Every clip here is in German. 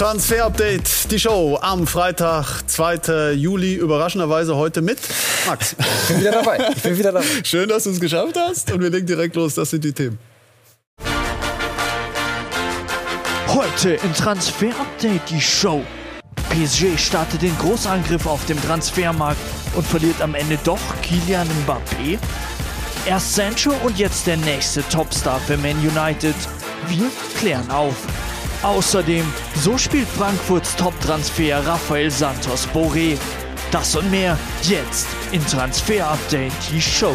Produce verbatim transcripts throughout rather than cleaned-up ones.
Transfer-Update, die Show am Freitag, zweiten Juli, überraschenderweise heute mit Max. Ich bin wieder dabei. Ich bin wieder dabei. Schön, dass du es geschafft hast und wir legen direkt los, das sind die Themen. Heute im Transfer-Update die Show. P S G startet den Großangriff auf dem Transfermarkt und verliert am Ende doch Kylian Mbappé. Erst Sancho und jetzt der nächste Topstar für Man United. Wir klären auf. Außerdem, so spielt Frankfurts Top-Transfer Rafael Santos Borré. Das und mehr jetzt in Transfer-Update, die Show.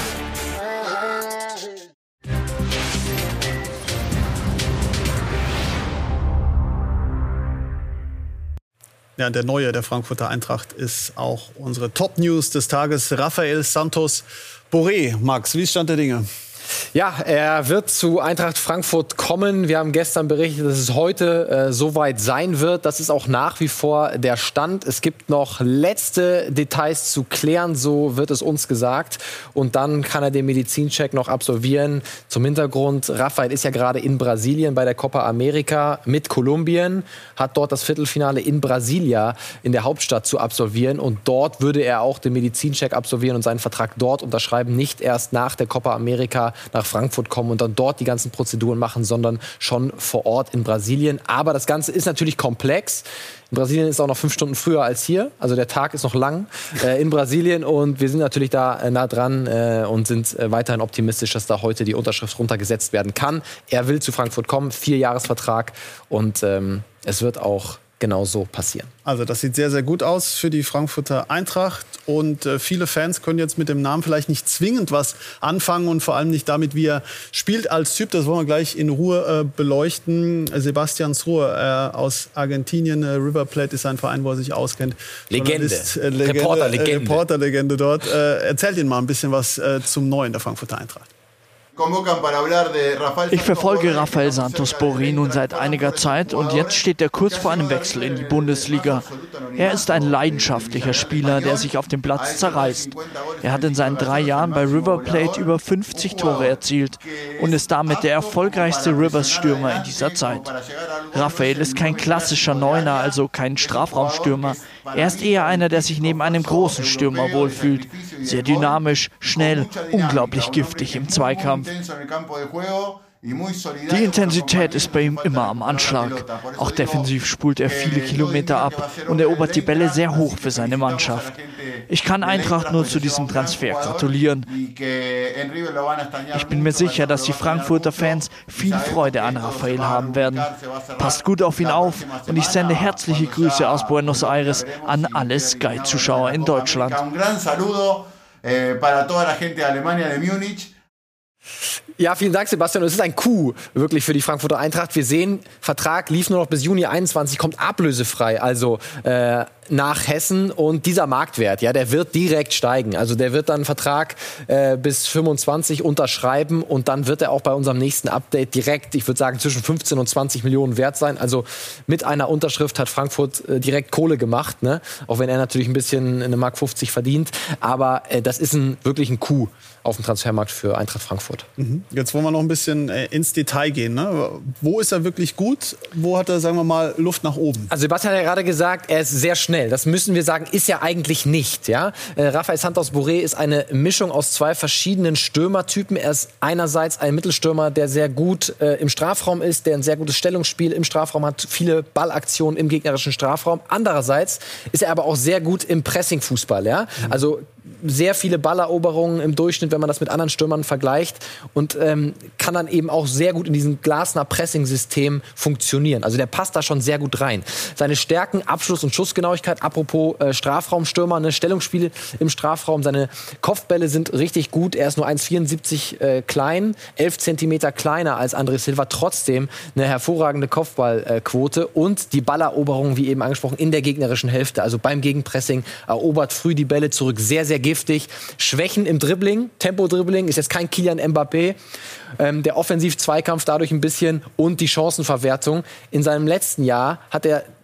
Ja, der Neue der Frankfurter Eintracht ist auch unsere Top-News des Tages. Rafael Santos Borré. Max, wie ist Stand der Dinge? Ja, er wird zu Eintracht Frankfurt kommen. Wir haben gestern berichtet, dass es heute äh, soweit sein wird. Das ist auch nach wie vor der Stand. Es gibt noch letzte Details zu klären, so wird es uns gesagt. Und dann kann er den Medizincheck noch absolvieren. Zum Hintergrund, Rafael ist ja gerade in Brasilien bei der Copa America mit Kolumbien, hat dort das Viertelfinale in Brasilia, in der Hauptstadt, zu absolvieren. Und dort würde er auch den Medizincheck absolvieren und seinen Vertrag dort unterschreiben. Nicht erst nach der Copa America nach Frankfurt kommen und dann dort die ganzen Prozeduren machen, sondern schon vor Ort in Brasilien. Aber das Ganze ist natürlich komplex. In Brasilien ist es auch noch fünf Stunden früher als hier. Also der Tag ist noch lang äh, in Brasilien. Und wir sind natürlich da äh, nah dran äh, und sind äh, weiterhin optimistisch, dass da heute die Unterschrift runtergesetzt werden kann. Er will zu Frankfurt kommen, Vierjahresvertrag. Und ähm, es wird auch genau so passieren. Also das sieht sehr, sehr gut aus für die Frankfurter Eintracht. Und äh, viele Fans können jetzt mit dem Namen vielleicht nicht zwingend was anfangen und vor allem nicht damit, wie er spielt als Typ. Das wollen wir gleich in Ruhe äh, beleuchten. Sebastian Sruhe äh, aus Argentinien, äh, River Plate ist ein Verein, wo er sich auskennt. Legende. Äh, Legende Reporter-Legende. Äh, Reporter-Legende dort. Äh, erzählt Ihnen mal ein bisschen was äh, zum Neuen der Frankfurter Eintracht. Ich verfolge Rafael Santos Borré nun seit einiger Zeit und jetzt steht er kurz vor einem Wechsel in die Bundesliga. Er ist ein leidenschaftlicher Spieler, der sich auf dem Platz zerreißt. Er hat in seinen drei Jahren bei River Plate über fünfzig Tore erzielt und ist damit der erfolgreichste Rivers-Stürmer in dieser Zeit. Rafael ist kein klassischer Neuner, also kein Strafraumstürmer. Er ist eher einer, der sich neben einem großen Stürmer wohlfühlt. Sehr dynamisch, schnell, unglaublich giftig im Zweikampf. Die Intensität ist bei ihm immer am Anschlag. Auch defensiv spult er viele Kilometer ab und erobert die Bälle sehr hoch für seine Mannschaft. Ich kann Eintracht nur zu diesem Transfer gratulieren. Ich bin mir sicher, dass die Frankfurter Fans viel Freude an Rafael haben werden. Passt gut auf ihn auf und ich sende herzliche Grüße aus Buenos Aires an alle Sky-Zuschauer in Deutschland. Ja, vielen Dank, Sebastian. Es ist ein Coup wirklich für die Frankfurter Eintracht. Wir sehen, Vertrag lief nur noch bis Juni einundzwanzig, kommt ablösefrei, also äh, nach Hessen. Und dieser Marktwert, ja, der wird direkt steigen. Also der wird dann einen Vertrag äh, bis fünfundzwanzig unterschreiben und dann wird er auch bei unserem nächsten Update direkt, ich würde sagen, zwischen fünfzehn und zwanzig Millionen wert sein. Also mit einer Unterschrift hat Frankfurt äh, direkt Kohle gemacht, ne? Auch wenn er natürlich ein bisschen eine Mark fünfzig verdient. Aber äh, das ist ein, wirklich ein Coup auf dem Transfermarkt für Eintracht Frankfurt. Mhm. Jetzt wollen wir noch ein bisschen äh, ins Detail gehen. Ne? Wo ist er wirklich gut? Wo hat er, sagen wir mal, Luft nach oben? Also Sebastian hat ja gerade gesagt, er ist sehr schnell. Das müssen wir sagen, ist er eigentlich nicht. Ja? Äh, Rafael Santos Borré ist eine Mischung aus zwei verschiedenen Stürmertypen. Er ist einerseits ein Mittelstürmer, der sehr gut äh, im Strafraum ist, der ein sehr gutes Stellungsspiel im Strafraum hat, viele Ballaktionen im gegnerischen Strafraum. Andererseits ist er aber auch sehr gut im Pressing-Fußball. Ja? Mhm. Also sehr viele Balleroberungen im Durchschnitt, wenn man das mit anderen Stürmern vergleicht, und ähm, kann dann eben auch sehr gut in diesem Glasner-Pressing-System funktionieren. Also der passt da schon sehr gut rein. Seine Stärken, Abschluss- und Schussgenauigkeit, apropos äh, Strafraumstürmer, ne, Stellungsspiel im Strafraum, seine Kopfbälle sind richtig gut. Er ist nur eins Komma vierundsiebzig äh, klein, elf Zentimeter kleiner als André Silva, trotzdem eine hervorragende Kopfballquote äh, und die Balleroberung, wie eben angesprochen, in der gegnerischen Hälfte. Also beim Gegenpressing erobert früh die Bälle zurück, sehr, sehr giftig. Schwächen im Dribbling, Tempo-Dribbling, ist jetzt kein Kylian Mbappé. Ähm, der Offensiv-Zweikampf dadurch ein bisschen und die Chancenverwertung. In seinem letzten Jahr hat er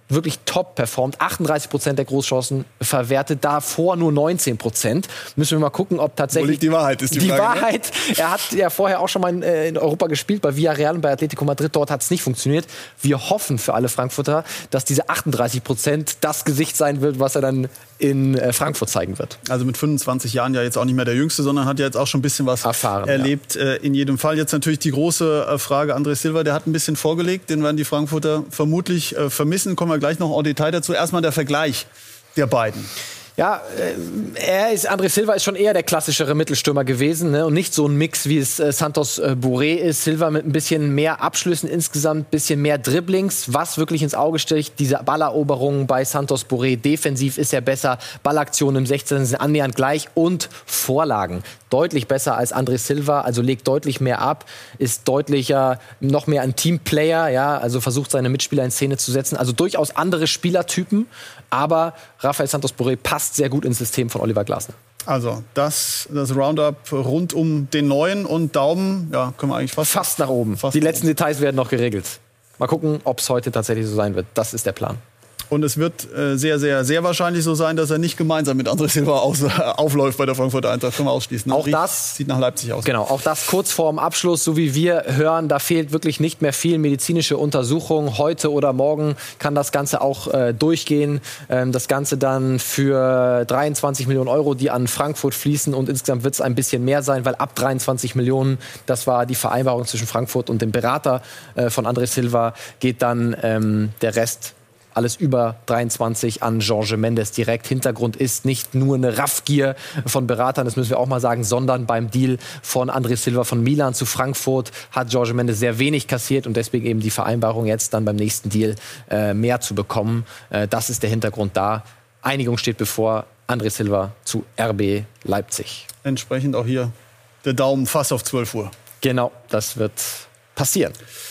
wirklich top performt. achtunddreißig Prozent der Großchancen verwertet, davor nur neunzehn Prozent. Müssen wir mal gucken, ob tatsächlich... Wo liegt die Wahrheit, ist die, die Frage. Die Wahrheit, ne? Er hat ja vorher auch schon mal in, äh, in Europa gespielt, bei Villarreal und bei Atletico Madrid. Dort hat es nicht funktioniert. Wir hoffen für alle Frankfurter, dass diese achtunddreißig Prozent das Gesicht sein wird, was er dann in äh, Frankfurt zeigen wird. Also mit fünfundzwanzig Jahren ja jetzt auch nicht mehr der Jüngste, sondern hat ja jetzt auch schon ein bisschen was erfahren, erlebt. Ja. Äh, in jedem Fall jetzt natürlich die große äh, Frage, André Silva, der hat ein bisschen vorgelegt, den werden die Frankfurter vermutlich äh, vermissen. Kommen wir gleich noch en Detail dazu. Erstmal der Vergleich der beiden. Ja, äh, er ist, André Silva ist schon eher der klassischere Mittelstürmer gewesen, ne? Und nicht so ein Mix, wie es äh, Santos äh, Borré ist. Silva mit ein bisschen mehr Abschlüssen insgesamt, ein bisschen mehr Dribblings. Was wirklich ins Auge sticht, diese Balleroberungen bei Santos Borré. Defensiv ist er besser, Ballaktionen im sechzehner sind annähernd gleich und Vorlagen. Deutlich besser als André Silva, also legt deutlich mehr ab, ist deutlicher, noch mehr ein Teamplayer, ja, also versucht seine Mitspieler in Szene zu setzen. Also durchaus andere Spielertypen, aber Rafael Santos Borré passt sehr gut ins System von Oliver Glasner. Also das, das Roundup rund um den Neuen und Daumen, ja, können wir eigentlich fast... Fast nach oben. Fast Die nach letzten oben. Details werden noch geregelt. Mal gucken, ob es heute tatsächlich so sein wird. Das ist der Plan. Und es wird äh, sehr, sehr, sehr wahrscheinlich so sein, dass er nicht gemeinsam mit André Silva aus, äh, aufläuft bei der Frankfurter Eintracht. Können wir ausschließen. Auch Riecht, das sieht nach Leipzig aus. Genau, auch das kurz vorm Abschluss, so wie wir hören, da fehlt wirklich nicht mehr viel medizinische Untersuchung. Heute oder morgen kann das Ganze auch äh, durchgehen. Ähm, das Ganze dann für dreiundzwanzig Millionen Euro, die an Frankfurt fließen. Und insgesamt wird es ein bisschen mehr sein, weil ab dreiundzwanzig Millionen, das war die Vereinbarung zwischen Frankfurt und dem Berater äh, von André Silva, geht dann ähm, der Rest alles über dreiundzwanzig an Jorge Mendes direkt. Hintergrund ist nicht nur eine Raffgier von Beratern, das müssen wir auch mal sagen, sondern beim Deal von André Silva von Milan zu Frankfurt hat Jorge Mendes sehr wenig kassiert und deswegen eben die Vereinbarung jetzt dann beim nächsten Deal äh, mehr zu bekommen. Äh, das ist der Hintergrund da. Einigung steht bevor. André Silva zu R B Leipzig. Entsprechend auch hier der Daumen fast auf zwölf Uhr. Genau, das wird passieren.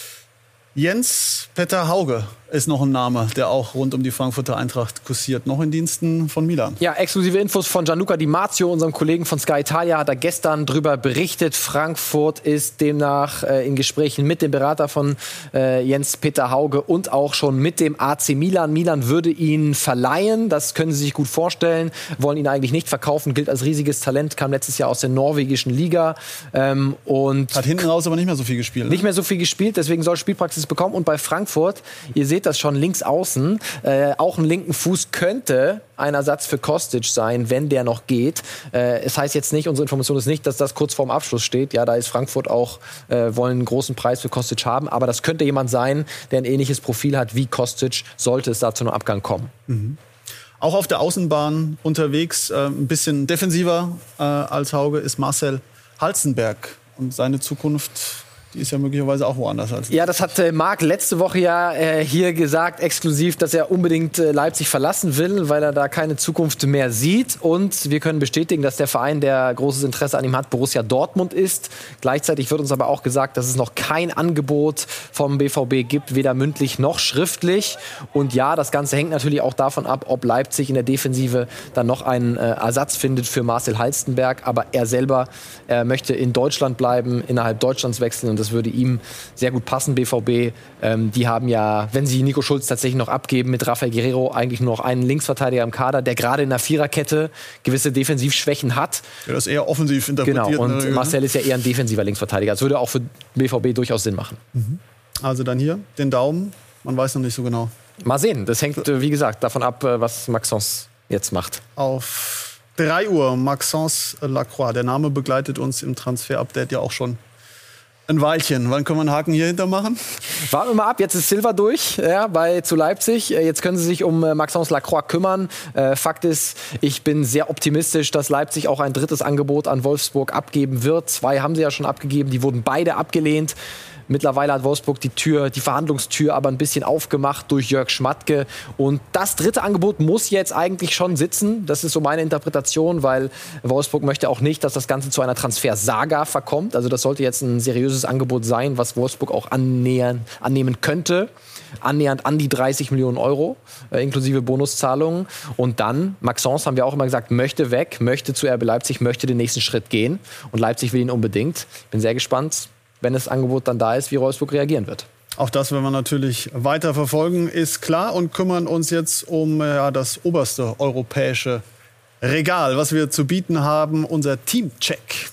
Jens-Peter Hauge ist noch ein Name, der auch rund um die Frankfurter Eintracht kursiert, noch in Diensten von Milan. Ja, exklusive Infos von Gianluca Di Marzio, unserem Kollegen von Sky Italia, hat er gestern drüber berichtet. Frankfurt ist demnach äh, in Gesprächen mit dem Berater von äh, Jens-Peter Hauge und auch schon mit dem A C Milan. Milan würde ihn verleihen, das können Sie sich gut vorstellen, wollen ihn eigentlich nicht verkaufen, gilt als riesiges Talent, kam letztes Jahr aus der norwegischen Liga. Ähm, und Hat hinten raus aber nicht mehr so viel gespielt. Ne? Nicht mehr so viel gespielt, deswegen soll Spielpraxis bekommen. Und bei Frankfurt, ihr seht das schon links außen, äh, auch einen linken Fuß könnte ein Ersatz für Kostic sein, wenn der noch geht. Äh, es heißt jetzt nicht, unsere Information ist nicht, dass das kurz vorm Abschluss steht. Ja, da ist Frankfurt auch, äh, wollen einen großen Preis für Kostic haben. Aber das könnte jemand sein, der ein ähnliches Profil hat wie Kostic, sollte es da zu einem Abgang kommen. Mhm. Auch auf der Außenbahn unterwegs, äh, ein bisschen defensiver äh, als Hauge, ist Marcel Halstenberg. Und seine Zukunft, die ist ja möglicherweise auch woanders als. Ja, das hat äh, Marc letzte Woche ja äh, hier gesagt, exklusiv, dass er unbedingt äh, Leipzig verlassen will, weil er da keine Zukunft mehr sieht. Und wir können bestätigen, dass der Verein, der großes Interesse an ihm hat, Borussia Dortmund ist. Gleichzeitig wird uns aber auch gesagt, dass es noch kein Angebot vom B V B gibt, weder mündlich noch schriftlich. Und ja, das Ganze hängt natürlich auch davon ab, ob Leipzig in der Defensive dann noch einen äh, Ersatz findet für Marcel Halstenberg. Aber er selber äh, möchte in Deutschland bleiben, innerhalb Deutschlands wechseln. Und das würde ihm sehr gut passen, B V B. Ähm, die haben ja, wenn sie Nico Schulz tatsächlich noch abgeben, mit Rafael Guerreiro eigentlich nur noch einen Linksverteidiger im Kader, der gerade in der Viererkette gewisse Defensivschwächen hat. Ja, das eher offensiv interpretiert. Genau, und in der Regel, Marcel ist ja eher ein defensiver Linksverteidiger. Das würde auch für B V B durchaus Sinn machen. Mhm. Also dann hier den Daumen. Man weiß noch nicht so genau. Mal sehen. Das hängt, wie gesagt, davon ab, was Maxence jetzt macht. Auf drei Uhr Maxence Lacroix. Der Name begleitet uns im Transfer-Update ja auch schon ein Weilchen. Wann können wir einen Haken hier hinter machen? Warten wir mal ab. Jetzt ist Silva durch, ja, bei zu Leipzig. Jetzt können sie sich um äh, Maxence Lacroix kümmern. Äh, Fakt ist, ich bin sehr optimistisch, dass Leipzig auch ein drittes Angebot an Wolfsburg abgeben wird. Zwei haben sie ja schon abgegeben. Die wurden beide abgelehnt. Mittlerweile hat Wolfsburg die Tür, die Verhandlungstür aber ein bisschen aufgemacht durch Jörg Schmatke. Und das dritte Angebot muss jetzt eigentlich schon sitzen. Das ist so meine Interpretation, weil Wolfsburg möchte auch nicht, dass das Ganze zu einer Transfersaga verkommt. Also das sollte jetzt ein seriöses Angebot sein, was Wolfsburg auch annähern, annehmen könnte. Annähernd an die dreißig Millionen Euro, äh, inklusive Bonuszahlungen. Und dann, Maxence, haben wir auch immer gesagt, möchte weg, möchte zu R B Leipzig, möchte den nächsten Schritt gehen. Und Leipzig will ihn unbedingt. Ich bin sehr gespannt, wenn das Angebot dann da ist, wie Wolfsburg reagieren wird. Auch das werden wir natürlich weiter verfolgen, ist klar, und kümmern uns jetzt um ja, das oberste europäische Regal, was wir zu bieten haben, unser Teamcheck.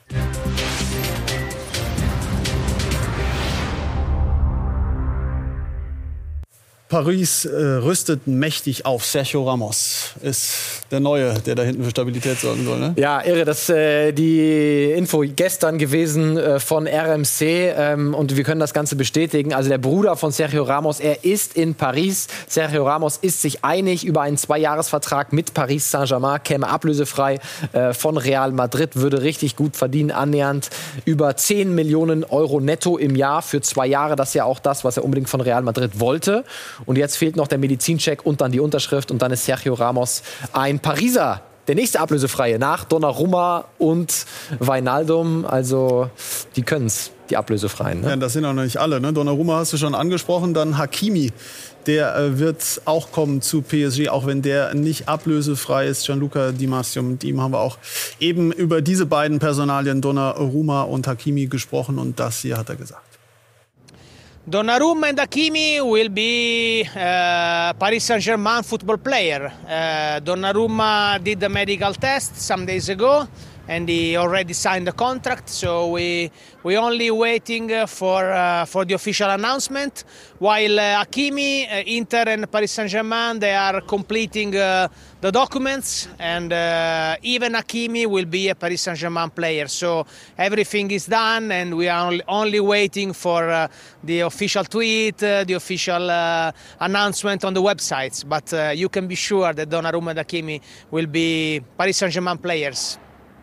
Paris äh, rüstet mächtig auf. Sergio Ramos ist der Neue, der da hinten für Stabilität sorgen soll. Ne? Ja, irre. Das ist äh, die Info gestern gewesen äh, von R M C. Ähm, und wir können das Ganze bestätigen. Also der Bruder von Sergio Ramos, er ist in Paris. Sergio Ramos ist sich einig über einen Zweijahresvertrag mit Paris Saint-Germain. Käme ablösefrei äh, von Real Madrid. Würde richtig gut verdienen. Annähernd über zehn Millionen Euro netto im Jahr für zwei Jahre. Das ist ja auch das, was er unbedingt von Real Madrid wollte. Und jetzt fehlt noch der Medizincheck und dann die Unterschrift. Und dann ist Sergio Ramos ein Pariser. Der nächste Ablösefreie nach Donnarumma und Wijnaldum. Also die können es, die Ablösefreien. Ne? Ja, das sind auch noch nicht alle. Ne? Donnarumma hast du schon angesprochen. Dann Hakimi. Der äh, wird auch kommen zu P S G, auch wenn der nicht ablösefrei ist. Gianluca Di Marzio, mit ihm haben wir auch eben über diese beiden Personalien, Donnarumma und Hakimi, gesprochen. Und das hier hat er gesagt. Donnarumma and Hakimi will be uh, Paris Saint-Germain football player. Uh, Donnarumma did the medical test some days ago and he already signed the contract, so we we only waiting for uh, for the official announcement. While uh, Hakimi, uh, Inter and Paris Saint-Germain, they are completing uh, the documents, and uh, even Hakimi will be a Paris Saint-Germain player. So everything is done, and we are only, only waiting for uh, the official tweet, uh, the official uh, announcement on the websites. But uh, you can be sure that Donnarumma and Hakimi will be Paris Saint-Germain players.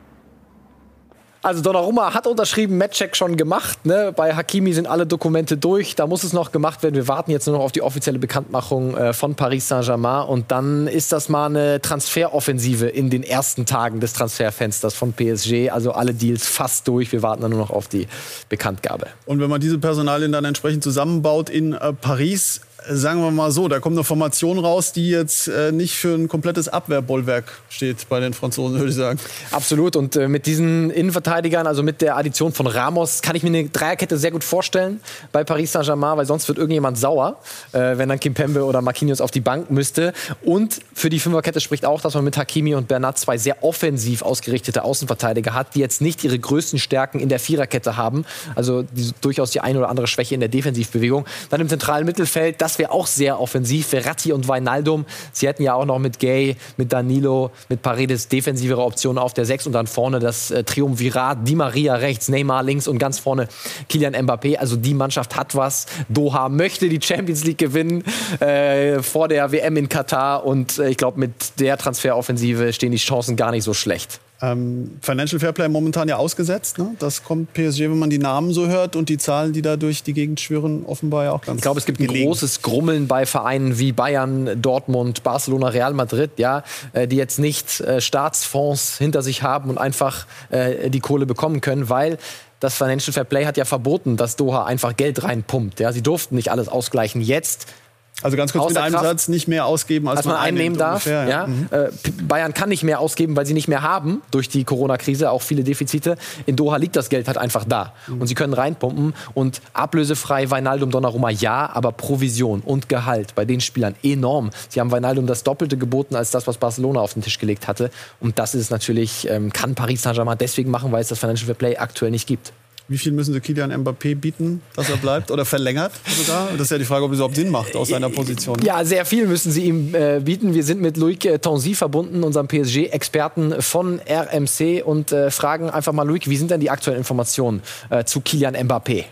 Also Donnarumma hat unterschrieben, Matchcheck schon gemacht. Ne? Bei Hakimi sind alle Dokumente durch. Da muss es noch gemacht werden. Wir warten jetzt nur noch auf die offizielle Bekanntmachung äh, von Paris Saint-Germain. Und dann ist das mal eine Transferoffensive in den ersten Tagen des Transferfensters von P S G. Also alle Deals fast durch. Wir warten dann nur noch auf die Bekanntgabe. Und wenn man diese Personalien dann entsprechend zusammenbaut in äh, Paris, sagen wir mal so, da kommt eine Formation raus, die jetzt äh, nicht für ein komplettes Abwehrbollwerk steht bei den Franzosen, würde ich sagen. Absolut. Und äh, mit diesen Innenverteidigern, also mit der Addition von Ramos, kann ich mir eine Dreierkette sehr gut vorstellen bei Paris Saint-Germain, weil sonst wird irgendjemand sauer, äh, wenn dann Kimpembe oder Marquinhos auf die Bank müsste. Und für die Fünferkette spricht auch, dass man mit Hakimi und Bernat zwei sehr offensiv ausgerichtete Außenverteidiger hat, die jetzt nicht ihre größten Stärken in der Viererkette haben. Also die, durchaus die eine oder andere Schwäche in der Defensivbewegung. Dann im zentralen Mittelfeld, das wäre auch sehr offensiv. Verratti und Wijnaldum. Sie hätten ja auch noch mit Gay, mit Danilo, mit Paredes defensivere Optionen auf der sechs und dann vorne das äh, Triumvirat. Di Maria rechts, Neymar links und ganz vorne Kylian Mbappé. Also die Mannschaft hat was. Doha möchte die Champions League gewinnen äh, vor der W M in Katar und äh, ich glaube, mit der Transferoffensive stehen die Chancen gar nicht so schlecht. Ähm, Financial Fairplay momentan ja ausgesetzt. Ne? Das kommt P S G, wenn man die Namen so hört und die Zahlen, die da durch die Gegend schwirren, offenbar ja auch ganz. Ich glaube, es gibt gelegen. ein großes Grummeln bei Vereinen wie Bayern, Dortmund, Barcelona, Real Madrid, ja, äh, die jetzt nicht äh, Staatsfonds hinter sich haben und einfach äh, die Kohle bekommen können, weil das Financial Fairplay hat ja verboten, dass Doha einfach Geld reinpumpt. Ja? Sie durften nicht alles ausgleichen. Jetzt Also ganz kurz mit einem Satz, nicht mehr ausgeben, als, als man, man einnehmen darf. Ungefähr, ja. Ja. Mhm. Äh, Bayern kann nicht mehr ausgeben, weil sie nicht mehr haben durch die Corona-Krise, auch viele Defizite. In Doha liegt das Geld halt einfach da. Mhm. Und sie können reinpumpen und ablösefrei Wijnaldum, Donnarumma ja, aber Provision und Gehalt bei den Spielern enorm. Sie haben Wijnaldum das Doppelte geboten als das, was Barcelona auf den Tisch gelegt hatte. Und das ist natürlich, ähm, kann Paris Saint-Germain deswegen machen, weil es das Financial Fair Play aktuell nicht gibt. Wie viel müssen sie Kylian Mbappé bieten, dass er bleibt oder verlängert sogar? Das ist ja die Frage, ob es überhaupt Sinn macht aus seiner Position. Ja, sehr viel müssen sie ihm äh, bieten. Wir sind mit Loïc Tanzi verbunden, unserem P S G-Experten von R M C und äh, fragen einfach mal, Loïc, wie sind denn die aktuellen Informationen äh, zu Kylian Mbappé?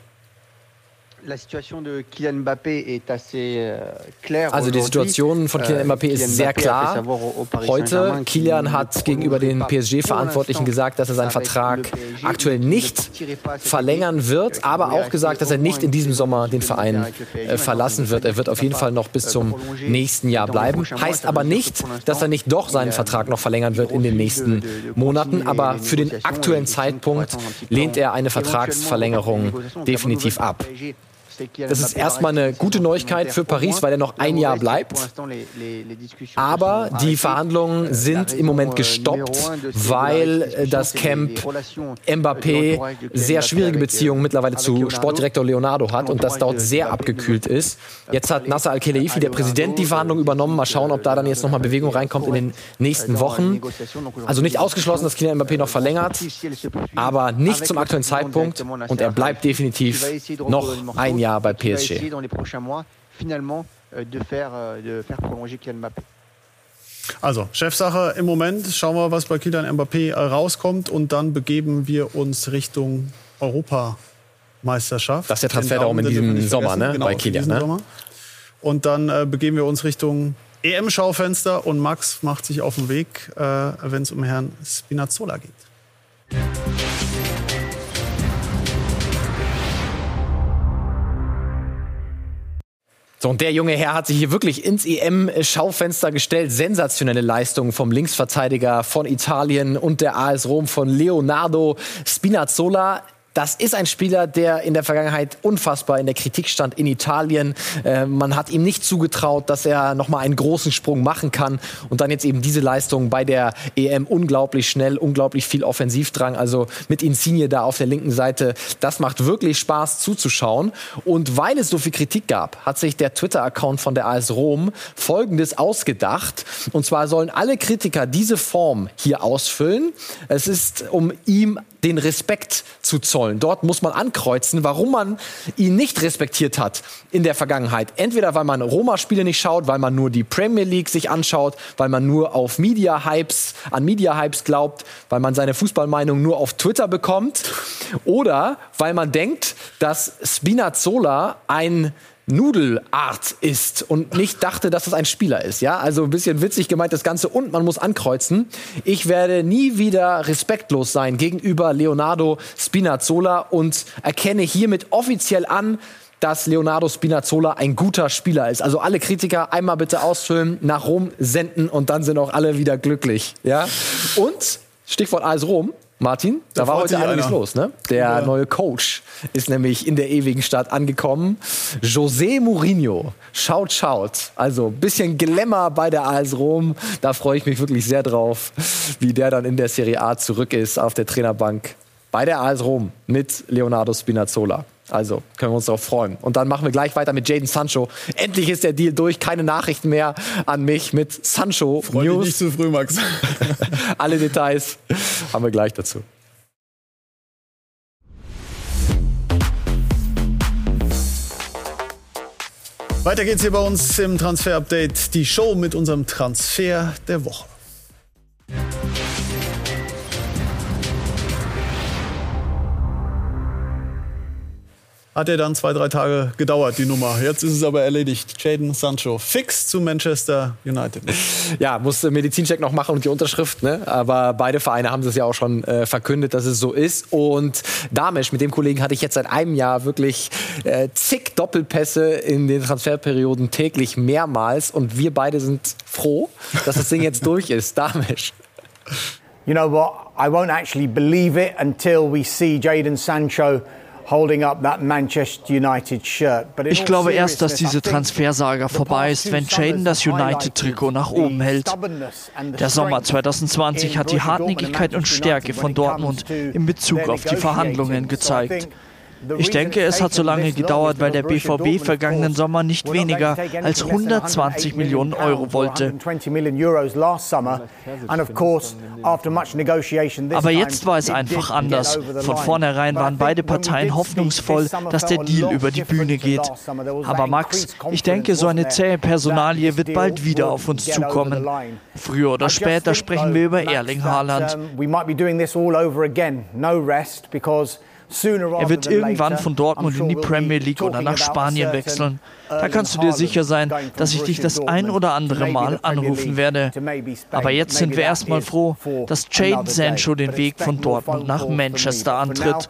Also die Situation von Kylian Mbappé ist sehr klar. Heute, Kylian hat gegenüber den P S G-Verantwortlichen gesagt, dass er seinen Vertrag aktuell nicht verlängern wird, aber auch gesagt, dass er nicht in diesem Sommer den Verein äh, verlassen wird. Er wird auf jeden Fall noch bis zum nächsten Jahr bleiben. Heißt aber nicht, dass er nicht doch seinen Vertrag noch verlängern wird in den nächsten Monaten. Aber für den aktuellen Zeitpunkt lehnt er eine Vertragsverlängerung definitiv ab. Das ist erstmal eine gute Neuigkeit für Paris, weil er noch ein Jahr bleibt. Aber die Verhandlungen sind im Moment gestoppt, weil das Camp Mbappé sehr schwierige Beziehungen mittlerweile zu Sportdirektor Leonardo hat und das dort sehr abgekühlt ist. Jetzt hat Nasser Al-Khelaifi, der Präsident, die Verhandlungen übernommen. Mal schauen, ob da dann jetzt nochmal Bewegung reinkommt in den nächsten Wochen. Also nicht ausgeschlossen, dass Kylian Mbappé noch verlängert, aber nicht zum aktuellen Zeitpunkt und er bleibt definitiv noch ein Jahr bei P S G. Also, Chefsache im Moment. Schauen wir, was bei Kylian Mbappé rauskommt und dann begeben wir uns Richtung Europameisterschaft. Das ist der Transfer darum in diesem Sommer, ne? Genau, bei Kylian, ne? Und dann äh, begeben wir uns Richtung E M-Schaufenster und Max macht sich auf den Weg, äh, wenn es um Herrn Spinazzola geht. So, und der junge Herr hat sich hier wirklich ins E M-Schaufenster gestellt. Sensationelle Leistung vom Linksverteidiger von Italien und der A S Rom von Leonardo Spinazzola. Das ist ein Spieler, der in der Vergangenheit unfassbar in der Kritik stand in Italien. Äh, man hat ihm nicht zugetraut, dass er noch mal einen großen Sprung machen kann. Und dann jetzt eben diese Leistung bei der E M. Unglaublich schnell, unglaublich viel Offensivdrang. Also mit Insigne da auf der linken Seite. Das macht wirklich Spaß zuzuschauen. Und weil es so viel Kritik gab, hat sich der Twitter-Account von der A S Rom Folgendes ausgedacht. Und zwar sollen alle Kritiker diese Form hier ausfüllen. Es ist, um ihm den Respekt zu zollen. Dort muss man ankreuzen, warum man ihn nicht respektiert hat in der Vergangenheit. Entweder weil man Roma-Spiele nicht schaut, weil man nur die Premier League sich anschaut, weil man nur auf Media-Hypes, an Media-Hypes glaubt, weil man seine Fußballmeinung nur auf Twitter bekommt oder weil man denkt, dass Spinazzola ein Nudelart ist und nicht dachte, dass es ein Spieler ist. Ja, also ein bisschen witzig gemeint das Ganze und man muss ankreuzen. Ich werde nie wieder respektlos sein gegenüber Leonardo Spinazzola und erkenne hiermit offiziell an, dass Leonardo Spinazzola ein guter Spieler ist. Also alle Kritiker einmal bitte ausfüllen, nach Rom senden und dann sind auch alle wieder glücklich. Ja, und Stichwort A S Rom. Martin, da, da war heute einiges einer. los, ne? Der ja. neue Coach ist nämlich in der ewigen Stadt angekommen. José Mourinho. Schaut, schaut. Also bisschen Glamour bei der A S Rom. Da freue ich mich wirklich sehr drauf, wie der dann in der Serie A zurück ist auf der Trainerbank bei der A S Rom mit Leonardo Spinazzola. Also können wir uns darauf freuen. Und dann machen wir gleich weiter mit Jadon Sancho. Endlich ist der Deal durch. Keine Nachrichten mehr an mich mit Sancho Freu News. Dich nicht zu früh, Max. Alle Details haben wir gleich dazu. Weiter geht's hier bei uns im Transfer-Update. Die Show mit unserem Transfer der Woche. Hat ja dann zwei, drei Tage gedauert, die Nummer. Jetzt ist es aber erledigt. Jadon Sancho fix zu Manchester United. Ja, musste Medizincheck noch machen und die Unterschrift. Ne? Aber beide Vereine haben es ja auch schon äh, verkündet, dass es so ist. Und Damesch, mit dem Kollegen hatte ich jetzt seit einem Jahr wirklich äh, zig Doppelpässe in den Transferperioden täglich mehrmals. Und wir beide sind froh, dass das Ding jetzt durch ist. Damesch. You know what? I won't actually believe it until we see Jadon Sancho Ich glaube erst, dass diese Transfersaga vorbei ist, wenn Jadon das United-Trikot nach oben hält. Der Sommer zwanzig zwanzig hat die Hartnäckigkeit und Stärke von Dortmund in Bezug auf die Verhandlungen gezeigt. Ich denke, es hat so lange gedauert, weil der B V B vergangenen Sommer nicht weniger als hundertzwanzig Millionen Euro wollte. Aber jetzt war es einfach anders. Von vornherein waren beide Parteien hoffnungsvoll, dass der Deal über die Bühne geht. Aber Max, ich denke, so eine zähe Personalie wird bald wieder auf uns zukommen. Früher oder später sprechen wir über Erling Haaland. Er wird irgendwann von Dortmund in die Premier League oder nach Spanien wechseln. Da kannst du dir sicher sein, dass ich dich das ein oder andere Mal anrufen werde. Aber jetzt sind wir erstmal froh, dass Jadon Sancho den Weg von Dortmund nach Manchester antritt.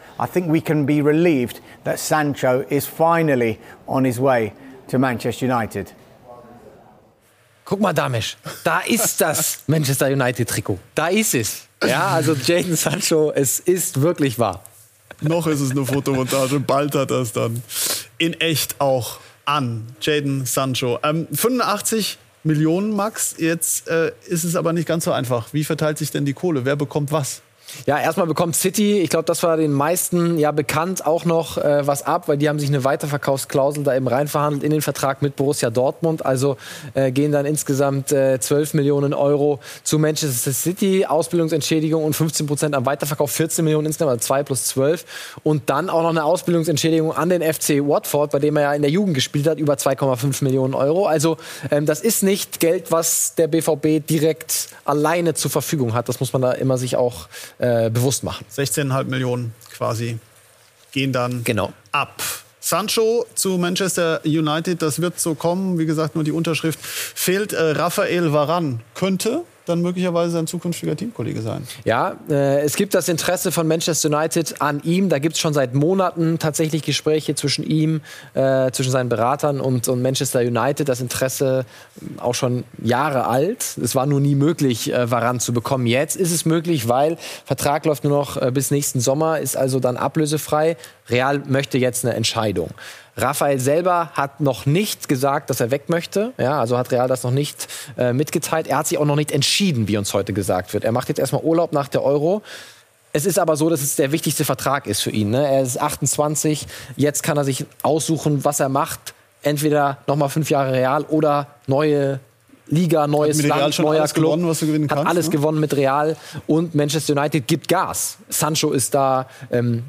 Guck mal, Damesch, da ist das Manchester United-Trikot. Da ist es. Ja, also Jadon Sancho, es ist wirklich wahr. Noch ist es eine Fotomontage, bald hat er es dann. in echt auch an, Jadon Sancho. Ähm, fünfundachtzig Millionen, Max. Jetzt äh, ist es aber nicht ganz so einfach. Wie verteilt sich denn die Kohle? Wer bekommt was? Ja, erstmal bekommt City, ich glaube, das war den meisten ja bekannt, auch noch äh, was ab, weil die haben sich eine Weiterverkaufsklausel da eben reinverhandelt in den Vertrag mit Borussia Dortmund. Also äh, gehen dann insgesamt äh, zwölf Millionen Euro zu Manchester City, Ausbildungsentschädigung und fünfzehn Prozent am Weiterverkauf, vierzehn Millionen insgesamt, also zwei plus zwölf. Und dann auch noch eine Ausbildungsentschädigung an den F C Watford, bei dem er ja in der Jugend gespielt hat, über zwei Komma fünf Millionen Euro. Also ähm, das ist nicht Geld, was der B V B direkt alleine zur Verfügung hat. Das muss man da immer sich auch Äh, bewusst machen. sechzehn Komma fünf Millionen quasi gehen dann genau. ab. Sancho zu Manchester United, das wird so kommen. Wie gesagt, nur die Unterschrift fehlt. Äh, Raphael Varane könnte dann möglicherweise ein zukünftiger Teamkollege sein. Ja, äh, es gibt das Interesse von Manchester United an ihm. Da gibt es schon seit Monaten tatsächlich Gespräche zwischen ihm, äh, zwischen seinen Beratern und, und Manchester United. Das Interesse auch schon Jahre alt. Es war nur nie möglich, äh, Varane zu bekommen. Jetzt ist es möglich, weil Vertrag läuft nur noch äh, bis nächsten Sommer, ist also dann ablösefrei. Real möchte jetzt eine Entscheidung. Raphael selber hat noch nicht gesagt, dass er weg möchte. Ja, also hat Real das noch nicht äh, mitgeteilt. Er hat sich auch noch nicht entschieden, wie uns heute gesagt wird. Er macht jetzt erstmal Urlaub nach der Euro. Es ist aber so, dass es der wichtigste Vertrag ist für ihn. Ne? Er ist achtundzwanzig. Jetzt kann er sich aussuchen, was er macht. Entweder nochmal fünf Jahre Real oder neue Liga, neues Land, neuer Club. Gewonnen, was du gewinnen kannst, hat alles ne? gewonnen mit Real. Und Manchester United gibt Gas. Sancho ist da. Ähm,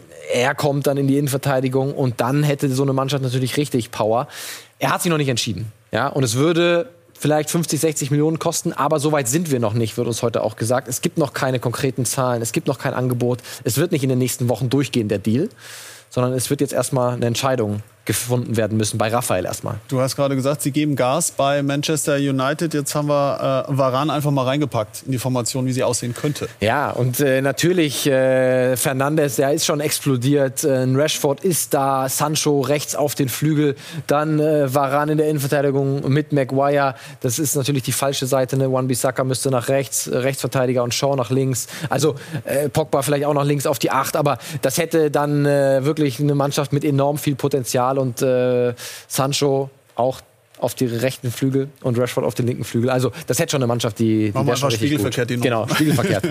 Er kommt dann in die Innenverteidigung und dann hätte so eine Mannschaft natürlich richtig Power. Er hat sich noch nicht entschieden. Ja? Und es würde vielleicht fünfzig, sechzig Millionen kosten, aber so weit sind wir noch nicht, wird uns heute auch gesagt. Es gibt noch keine konkreten Zahlen, es gibt noch kein Angebot. Es wird nicht in den nächsten Wochen durchgehen, der Deal, sondern es wird jetzt erstmal eine Entscheidung gefunden werden müssen, bei Raphael erstmal. Du hast gerade gesagt, sie geben Gas bei Manchester United. Jetzt haben wir äh, Varane einfach mal reingepackt in die Formation, wie sie aussehen könnte. Ja, und äh, natürlich äh, Fernandes, der ist schon explodiert. Äh, Rashford ist da, Sancho rechts auf den Flügel. Dann äh, Varane in der Innenverteidigung mit Maguire. Das ist natürlich die falsche Seite. Ne? Wan-Bissaka müsste nach rechts, äh, Rechtsverteidiger und Shaw nach links. Also äh, Pogba vielleicht auch nach links auf die Acht. Aber das hätte dann äh, wirklich eine Mannschaft mit enorm viel Potenzial. Und äh, Sancho auch auf die rechten Flügel und Rashford auf den linken Flügel. Also das hätte schon eine Mannschaft, die, die wäre schon richtig spiegelverkehrt, gut. Die genau, spiegelverkehrt.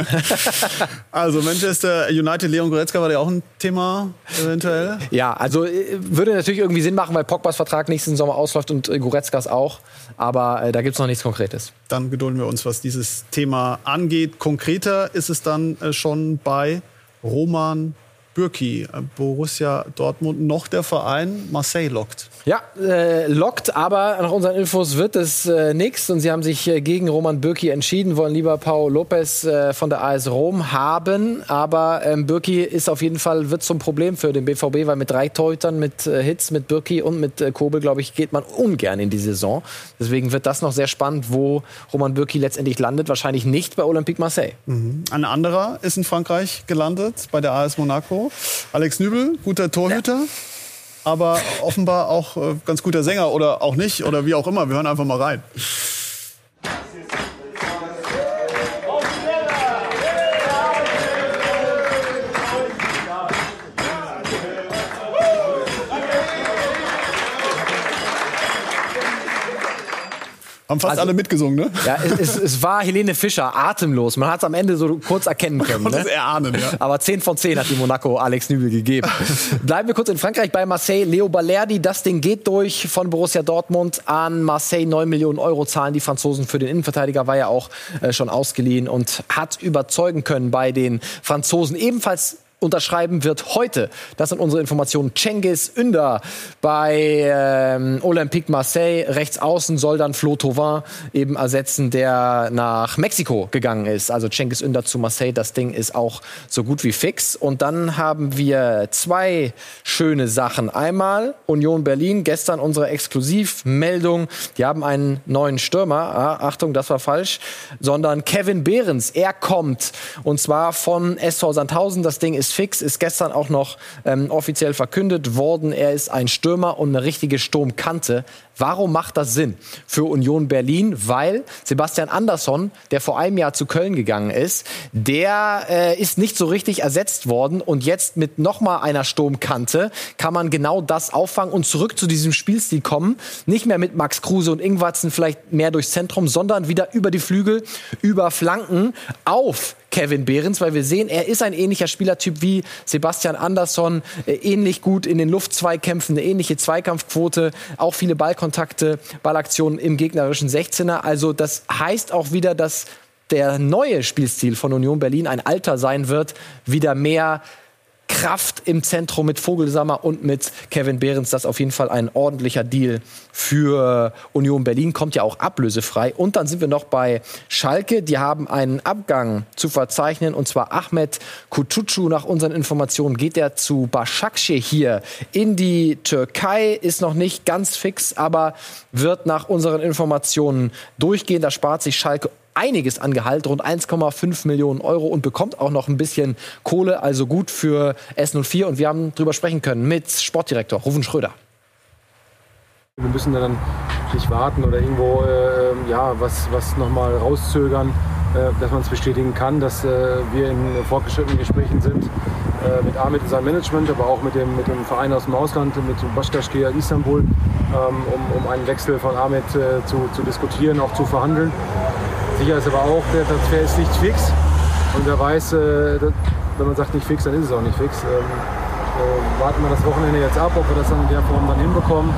Also Manchester United, Leon Goretzka war ja auch ein Thema eventuell. Ja, also würde natürlich irgendwie Sinn machen, weil Pogbas Vertrag nächsten Sommer ausläuft und äh, Goretzkas auch. Aber äh, da gibt es noch nichts Konkretes. Dann gedulden wir uns, was dieses Thema angeht. Konkreter ist es dann äh, schon bei Roman Bürki, Borussia Dortmund, noch der Verein. Marseille lockt. Ja, äh, lockt, aber nach unseren Infos wird es äh, nichts. Und sie haben sich äh, gegen Roman Bürki entschieden, wollen lieber Pau Lopez äh, von der A S Rom haben. Aber ähm, Bürki ist auf jeden Fall, wird zum Problem für den B V B, weil mit drei Torhütern, mit äh, Hitz, mit Bürki und mit äh, Kobel, glaube ich, geht man ungern in die Saison. Deswegen wird das noch sehr spannend, wo Roman Bürki letztendlich landet. Wahrscheinlich nicht bei Olympique Marseille. Mhm. Ein anderer ist in Frankreich gelandet, bei der A S Monaco. Alex Nübel, guter Torhüter. Ja. Aber offenbar auch äh, ganz guter Sänger oder auch nicht oder wie auch immer. Wir hören einfach mal rein. Haben fast also, alle mitgesungen, ne? Ja, es, es war Helene Fischer, atemlos. Man hat es am Ende so kurz erkennen können. Man konnte es erahnen, ja. Aber zehn von zehn hat die Monaco Alex Nübel gegeben. Bleiben wir kurz in Frankreich bei Marseille. Leo Balerdi, das Ding geht durch von Borussia Dortmund an Marseille. neun Millionen Euro zahlen die Franzosen für den Innenverteidiger. War ja auch äh, schon ausgeliehen und hat überzeugen können bei den Franzosen. Ebenfalls unterschreiben wird heute, das sind unsere Informationen, Cengiz Ünder bei ähm, Olympique Marseille. Rechts außen soll dann Flo Thauvin eben ersetzen, der nach Mexiko gegangen ist. Also Cengiz Ünder zu Marseille, das Ding ist auch so gut wie fix. Und dann haben wir zwei schöne Sachen. Einmal Union Berlin, gestern unsere Exklusivmeldung, die haben einen neuen Stürmer, ah, Achtung, das war falsch, sondern Kevin Behrens, er kommt und zwar von S V Sandhausen, das Ding ist ist fix, ist gestern auch noch ähm, offiziell verkündet worden. Er ist ein Stürmer und eine richtige Sturmkante. Warum macht das Sinn für Union Berlin? Weil Sebastian Andersson, der vor einem Jahr zu Köln gegangen ist, der äh, ist nicht so richtig ersetzt worden. Und jetzt mit noch mal einer Sturmkante kann man genau das auffangen und zurück zu diesem Spielstil kommen. Nicht mehr mit Max Kruse und Ingwertsen vielleicht mehr durchs Zentrum, sondern wieder über die Flügel, über Flanken auf Kevin Behrens, weil wir sehen, er ist ein ähnlicher Spielertyp wie Sebastian Andersson, äh, ähnlich gut in den Luftzweikämpfen, eine ähnliche Zweikampfquote, auch viele Ballkontakte, Ballaktionen im gegnerischen sechzehner. Also das heißt auch wieder, dass der neue Spielstil von Union Berlin ein alter sein wird, wieder mehr Kraft im Zentrum mit Vogelsammer und mit Kevin Behrens. Das ist auf jeden Fall ein ordentlicher Deal für Union Berlin. Kommt ja auch ablösefrei. Und dann sind wir noch bei Schalke. Die haben einen Abgang zu verzeichnen. Und zwar Ahmet Kutucu. Nach unseren Informationen geht er zu Başakşehir hier in die Türkei. Ist noch nicht ganz fix, aber wird nach unseren Informationen durchgehen. Da spart sich Schalke einiges an Gehalt, rund eins Komma fünf Millionen Euro und bekommt auch noch ein bisschen Kohle, also gut für S null vier. Und wir haben drüber sprechen können mit Sportdirektor Ruven Schröder. Wir müssen dann nicht warten oder irgendwo äh, ja, was, was noch mal rauszögern, äh, dass man es bestätigen kann, dass äh, wir in fortgeschrittenen Gesprächen sind äh, mit Ahmet und seinem Management, aber auch mit dem, mit dem Verein aus dem Ausland, mit Başakşehir Istanbul, ähm, um, um einen Wechsel von Ahmet äh, zu, zu diskutieren, auch zu verhandeln. Sicher ist aber auch, der Transfer ist nicht fix. Und wer weiß, äh, wenn man sagt nicht fix, dann ist es auch nicht fix. Ähm, äh, warten wir das Wochenende jetzt ab, ob wir das dann in der Form dann hinbekommen.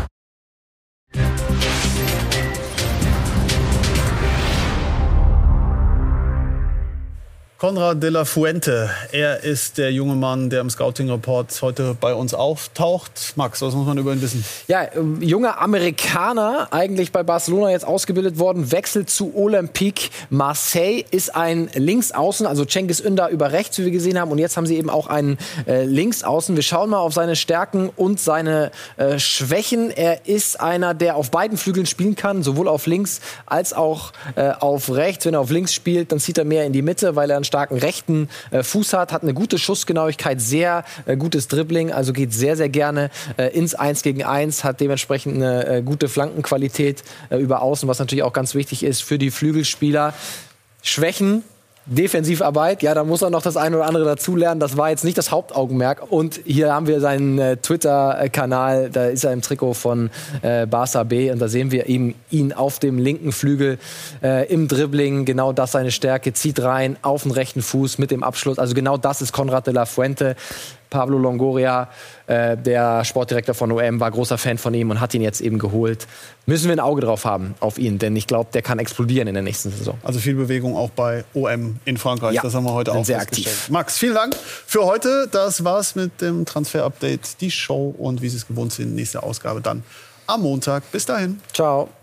Konrad de la Fuente, er ist der junge Mann, der im Scouting-Report heute bei uns auftaucht. Max, was muss man über ihn wissen? Ja, äh, junger Amerikaner, eigentlich bei Barcelona jetzt ausgebildet worden, wechselt zu Olympique Marseille, ist ein Linksaußen, also Cengiz Ünder über rechts, wie wir gesehen haben. Und jetzt haben sie eben auch einen äh, Linksaußen. Wir schauen mal auf seine Stärken und seine äh, Schwächen. Er ist einer, der auf beiden Flügeln spielen kann, sowohl auf links als auch äh, auf rechts. Wenn er auf links spielt, dann zieht er mehr in die Mitte, weil er einen starken rechten äh, Fuß hat, hat eine gute Schussgenauigkeit, sehr äh, gutes Dribbling, also geht sehr, sehr gerne äh, ins eins gegen eins, hat dementsprechend eine äh, gute Flankenqualität äh, über Außen, was natürlich auch ganz wichtig ist für die Flügelspieler. Schwächen, Defensivarbeit, ja, da muss er noch das eine oder andere dazulernen. Das war jetzt nicht das Hauptaugenmerk. Und hier haben wir seinen äh, Twitter-Kanal, da ist er im Trikot von äh, Barça B und da sehen wir ihn, ihn auf dem linken Flügel äh, im Dribbling. Genau das seine Stärke, zieht rein auf den rechten Fuß mit dem Abschluss. Also genau das ist Konrad de la Fuente. Pablo Longoria, äh, der Sportdirektor von O M, war großer Fan von ihm und hat ihn jetzt eben geholt. Müssen wir ein Auge drauf haben auf ihn, denn ich glaube, der kann explodieren in der nächsten Saison. Also viel Bewegung auch bei O M in Frankreich. Ja, das haben wir heute auch sehr festgestellt. aktiv. Max, vielen Dank für heute. Das war's mit dem Transfer-Update, die Show und wie Sie es gewohnt sind, nächste Ausgabe dann am Montag. Bis dahin. Ciao.